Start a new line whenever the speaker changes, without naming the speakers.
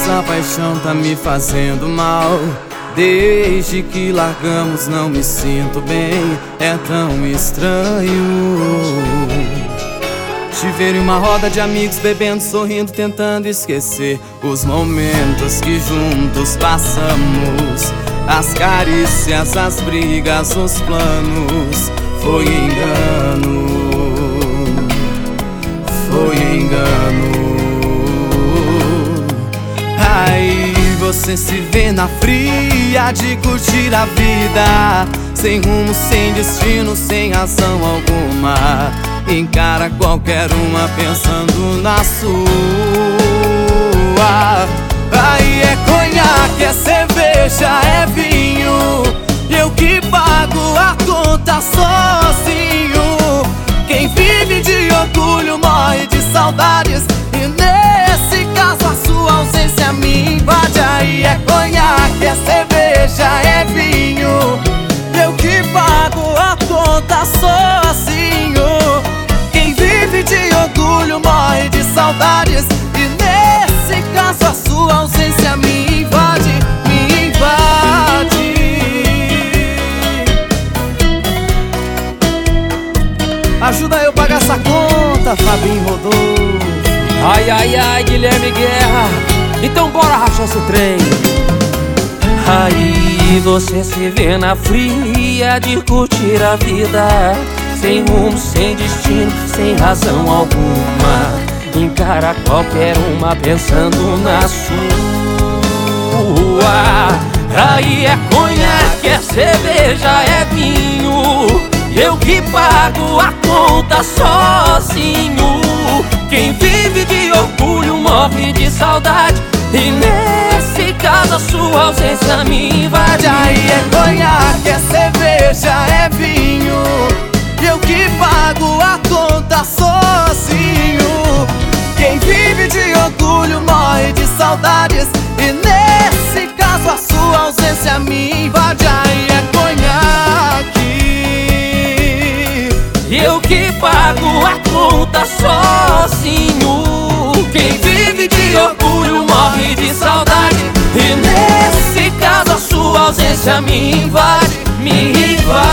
essa paixão tá me fazendo mal. Desde que largamos não me sinto bem, é tão estranho te ver em uma roda de amigos bebendo, sorrindo, tentando esquecer os momentos que juntos passamos. As carícias, as brigas, os planos. Foi engano, foi engano. Aí você se vê na fria de curtir a vida, sem rumo, sem destino, sem razão alguma. Encara qualquer uma pensando na sua. Aí é conhaque, é cerveja, é vinho, eu que pago a conta sozinho. Quem vive de orgulho morre de saudades, e nesse caso a sua ausência me invade. Aí é conhaque, é cerveja, é vinho, eu que pago a conta sozinho. Quem vive de orgulho morre de saudades, e nesse caso a sua ausência me invade, me invade. Ajuda eu a pagar essa conta, Fabinho Rodolfo.
Ai, ai, ai, Guilherme Guerra, então bora rachar esse trem. Aí você se vê na fria de curtir a vida, sem rumo, sem destino, sem razão alguma. Encara qualquer uma pensando na sua. Aí é conhaque, é cerveja, é vinho, eu que pago a conta sozinho. Quem vive de orgulho morre de saudade, e nesse caso a sua ausência me invade.
Aí é conhaque, é cerveja, é vinho, eu que pago a conta sozinho. Quem vive de orgulho morre de saudades, e nesse caso a sua ausência me invade. Aí é conhaque,
eu que pago a conta sozinho. Quem vive de orgulho morre de saudade, e nesse caso a sua ausência me invade, me invade.